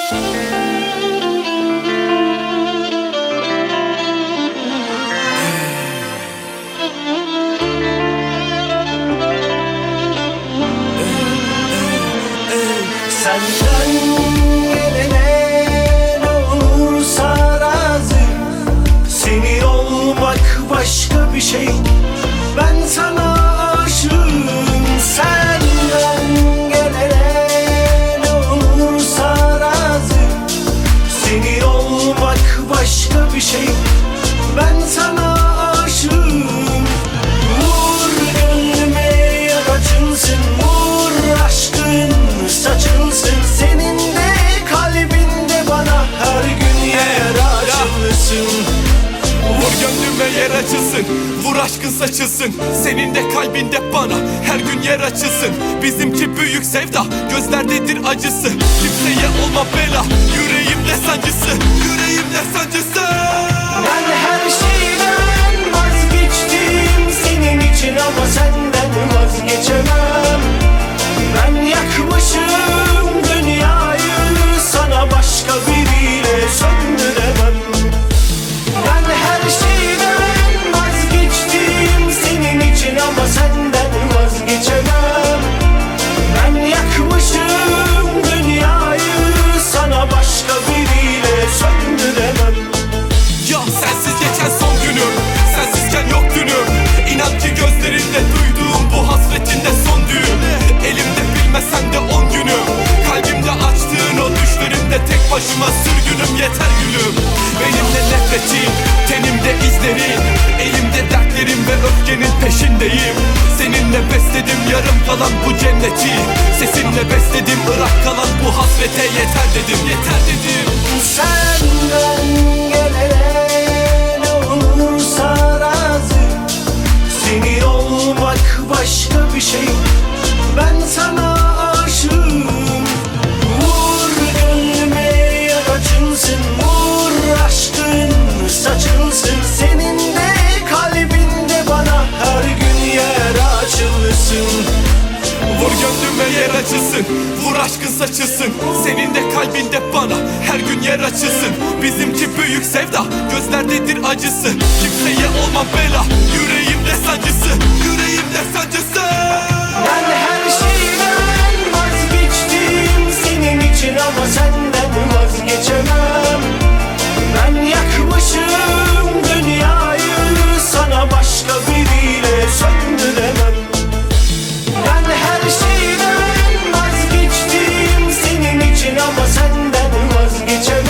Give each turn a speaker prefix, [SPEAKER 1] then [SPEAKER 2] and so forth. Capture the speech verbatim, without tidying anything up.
[SPEAKER 1] Senden gelene ne olursa razı. Seni olmak başka bir şey. Ben sana aşığım. Senden gelene ne olursa razı. Seni olmak başka bir şey. Ben sana aşığım. Vur gönlüme yak açılsın. Vur aşkın saçılsın. Senin de kalbinde bana her gün yer açılsın.
[SPEAKER 2] Vur gönlüme yer açılsın, vur aşkın saçılsın. Senin de kalbinde bana her gün yer açılsın. Bizimki büyük sevda, gözlerdedir acısı. Kimseye olma bela, yüreğimde sancısı. Yüreğimde sancısı.
[SPEAKER 1] Ben her şeyden vazgeçtim senin için, ama senden vazgeçemem. Ben yakmışım dünyayı, sana başka biriyle söndüremem. Ben her şeyden vazgeçtim senin için, ama senden vazgeçemem. Ben yakmışım dünyayı, sana başka biriyle söndüremem.
[SPEAKER 2] Ya sensiz geçen son günüm, sensizken yok dünüm. İnan ki gözlerinde duyduğum bu hasretinde son düğüm. Elimde bilmesen de on günüm, kalbimde açtığın o düşlerimde tek başıma sürgünüm. Yeter gülüm. Benimle nefretin, tenimde izlerin, elimde dertlerim ve öfkenin peşindeyim. Seninle besledim yarım kalan bu cenneti. Sesinle besledim ırak kalan bu hasrete. Yeter dedim, yeter dedim.
[SPEAKER 1] Senden gelene ne olursa razı. Seni olmak başka bir şey. Ben sana aşığım. Vur gönlüme yak açılsın. Vur aşkın saçılsın. Senin de kalbinde bana her gün yer açılsın.
[SPEAKER 2] Vur gönlüme yer açılsın, vur aşkın saçılsın. Senin de kalbinde bana her gün yer açılsın. Bizimki büyük sevda, gözlerdedir acısı. Kimseye olma bela, yüreğimde sancısı. Yüreğimde sancısı.
[SPEAKER 1] Ben her şeyden vazgeçtim senin için, ama senden vazgeçemem. Ben yakmışım dünyayı, sana başka biriyle söndüremem. Ben her şeyden vazgeçtim senin için, ama senden vazgeçemem.